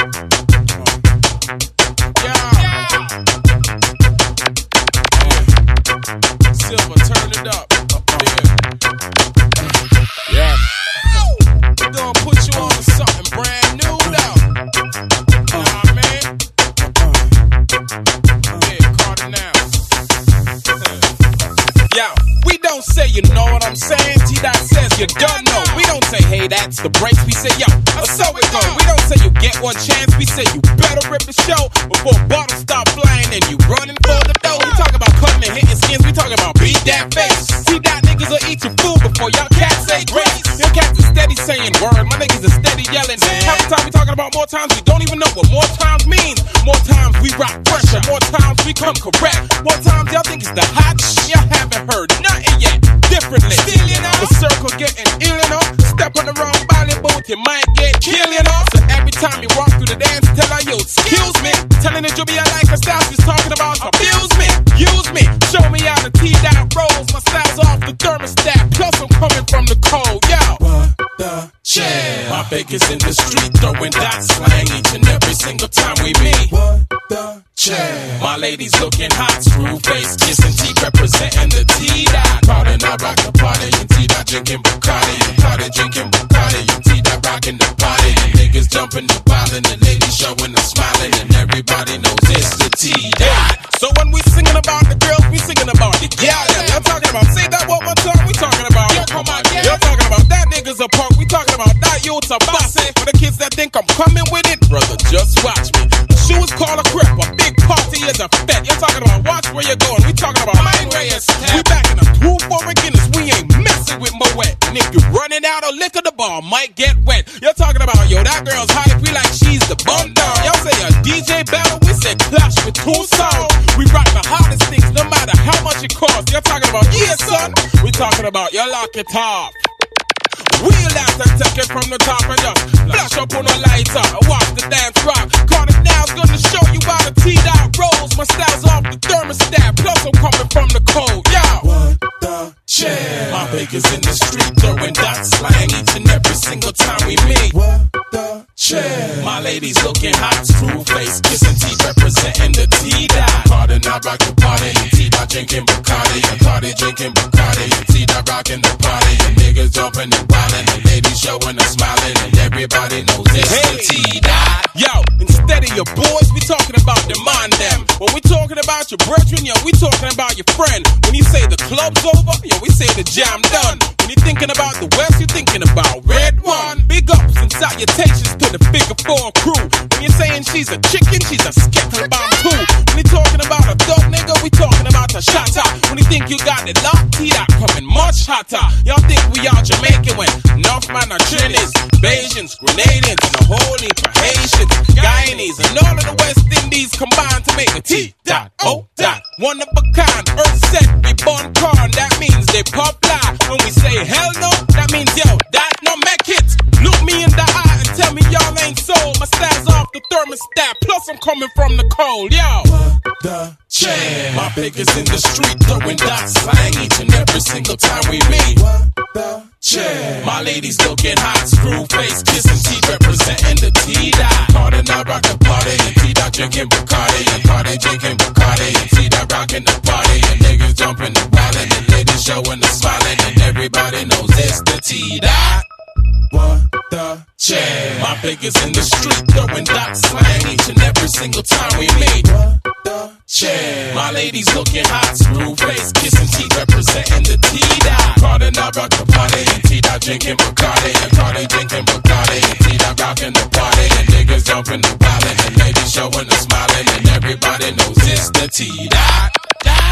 Silver, turn it up. Yeah. We're gonna put you on to something brand new now. Nah, man. Yeah, Cardinal. Yo, we don't say you know what I'm saying. T-Dot says you don't know. We don't say, hey, that's the breaks. We say, yo, so it go. We don't say you get one chance. We say you better rip the show before bottles stop flying and you running for the dough. We talk about cutting and hitting skins. We talk about beat that face. T-Dot niggas will eat your food before y'all cats say grace. Your cats are steady saying word. My niggas are steady yelling. Half the time we talking about more times. We don't even know what more times means. More times we rock pressure. More times we come correct. More times y'all think it's the hot shit. Y'all haven't heard nothing yet. Differently. Still, you know, the circle getting ill, you know. Step on the wrong body booth, you might get killed, you know. So every time you walk through the dance, tell her, yo, excuse me. Telling the Juby I like her style, she's talking about abuse me, use me. Show me how the T-Dot rolls. My style's off the thermostat. Plus I'm coming from the cold, yo. What the shit? My baker's in the street throwing that slang each and every single time we meet. What the shit? My lady's looking hot, screw face, kissing teeth, representing the T-Dot. Party, I rock the party, and T-Dot drinking Bacardi, and Cardi drinking Bacardi, and T-Dot rocking the party. And niggas jumping the ball, and the ladies showing the smiling, and everybody knows it's the T-Dot. So when we singing about the girls, we singing about the gal. You're talking about, say that one more time, we talking about. Yo, come on, yeah. You're talking about that nigga's a punk, we talking about that youth's a bossy. For the kids that think I'm coming with it, brother, just watch me. The shoe is called a crip, a big party is a fet. You're talking about watch where you're going, we talking about mind where you're set. We back in a 2 for a Guinness, we ain't messing with Moet. And if you running out of liquor, the ball might get wet. You're talking about, yo, that girl's hype, we like she's the bum down. Y'all say a DJ battle, we say clash with 2 songs. We rock the hottest things, no matter how much it costs. You're talking about, yeah, son. We talking about, you lock it off. Wheel out and take it from the top and just flash up on a lighter. Watch the dance rock. Cardinal's gonna show you how the T-Dot rolls. My style's off the thermostat. Plus I'm coming from the cold. Yo. What the shit? My baker's in the street throwing that slang each and every single time we meet. What the shit? My lady's looking hot, screw face, kissing teeth, representing the T-Dot. Cardinal rock the party, and T-Dot drinking Bacardi, and Cardi drinking Bacardi, and T-Dot rocking the party, and niggas jumping and wildin', and ladies showing and smiling, and everybody knows it's the T-Dot. Yo, instead of your boys, we talking about demand them. When we talking about your brethren, yo, we talking about your friend. When you say the club's over, yo, we say the jam done. When you thinking about the West, you thinking about Red One. Big ups and salutations to the Figure 4 crew. When you're saying she's a chicken, she's a skittle bomb too. When you talking about a thug nigga, we talking about a shotter. When you think you got it locked, T-Dot coming much hotter. Y'all think we all Jamaican when enough man are Trinis, Bajans, Grenadians, and a whole heap of Haitians, Guyanese, and all of the West Indies combined to make a T-Dot, O-Dot. One of a kind, earth set, we born corn, that means they pop fly. When we say hell no, that means yo, that no make it. Look me in the eye and tell me y'all ain't sold. My style's off the thermostat, plus I'm coming from the cold, yo. What the shit? My baker's in the street throwing that slang each and every single time we meet. What the shit? My lady's looking hot, screw face, kissing teeth, representing the T-Dot. Cardinal rock the party, and T-Dot drinking Bacardi, and Cardi drinking Bacardi, and T-Dot rocking the party, and niggas jumping and wildin', and ladies showing and smiling, and everybody knows it's the T-Dot. What the shit? My baker's in the street throwing that slang each and every single time we meet. What the shit? My lady's looking hot, screw face, kissing teeth, representing the T-Dot. Cardinal rock the party, and T-Dot drinking Bacardi, and Cardi drinking Bacardi, and T-Dot rocking the party, and niggas jumping and wildin', and ladies showing and smiling, and everybody knows it's the T-Dot.